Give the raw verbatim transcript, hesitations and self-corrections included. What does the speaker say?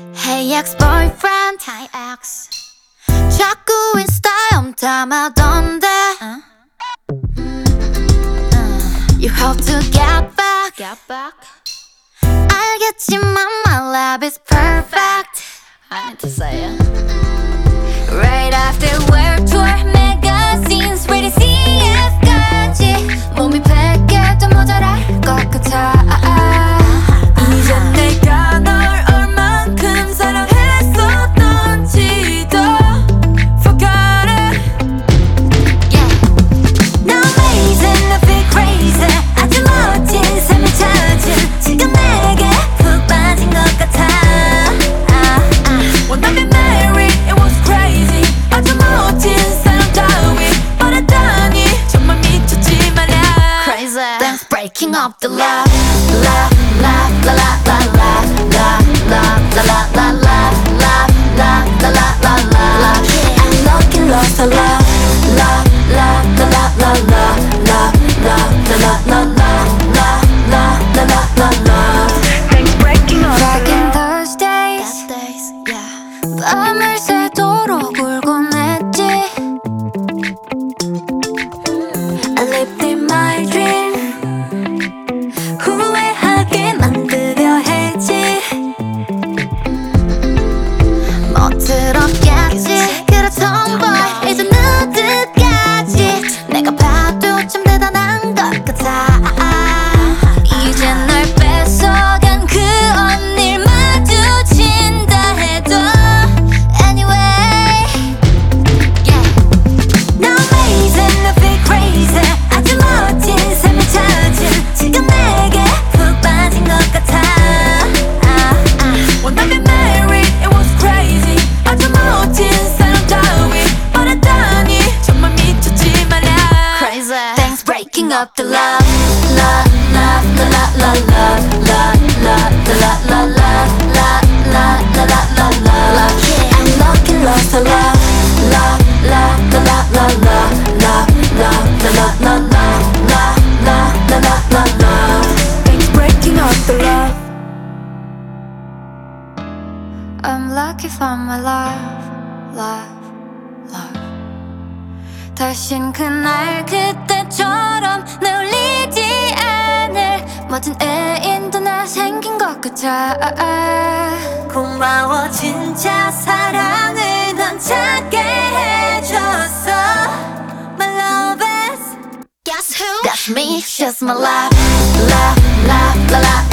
Hey ex-boyfriend, hi ex. 자꾸 인스타에 엄담하던데 uh? mm, uh. You hope to get back, get back. 알겠지만 my love is perfect. I need to say it. Right after world tour magazines, ready C F까지 몸이 백 개도 모자랄 것 같아. 이제 내가 널 얼만큼 사랑했었던지도 forgot it. Yeah. No amazing, I feel crazy. 아주 멋진 삶을 찾은 지금 내게 푹 빠진 것 같아. 원하면 married, it was crazy. 아주 멋진 사람 따위 바라다니 정말 미쳤지 말야. Crazy. Thanks breaking up the love, love, love, la la la la, love, love, la la la la, love, love, la la la la, love. I'm lucky lost a love, love, love, la la la la, love, love, la la la la, love, love, la la la la. Things breaking up. Back in those days, days, yeah. 밤을 새도록 울곤 했지. I lived in my dream. 후회하게 만들려 했지. 못 들었겠지. 그래 tomboy 이제 누드까지 내가 봐도 참 대단한 것 같아. 이제 널 뺏어간 그 언니를 마주친다 해도 anyway, yeah. No amazing, I feel crazy. 아주 멋진 삶을 찾은 지금 내게 푹 빠진 것 같아. 원하면 married, it was crazy. 아주 멋진 사람 따위 바라다니 정말 미쳤지 말야. Crazy. Thanks breaking up the love, love, love, la la la love, love, love, la la la la, love, la la la la la, love. I'm lucky lost a love, love, love, la la la la, love, love, la la la la, love, love, la la la la. Things breaking up the love. I'm lucky for my love, love, love. 다신 그날 그때처럼 날 울리지 않을 멋진 애인도 나 생긴 것 같아. 고마워 진짜 사랑을 넌 찾게 해줬어. My love is Guess who? That's me, she's my love, love, love, la la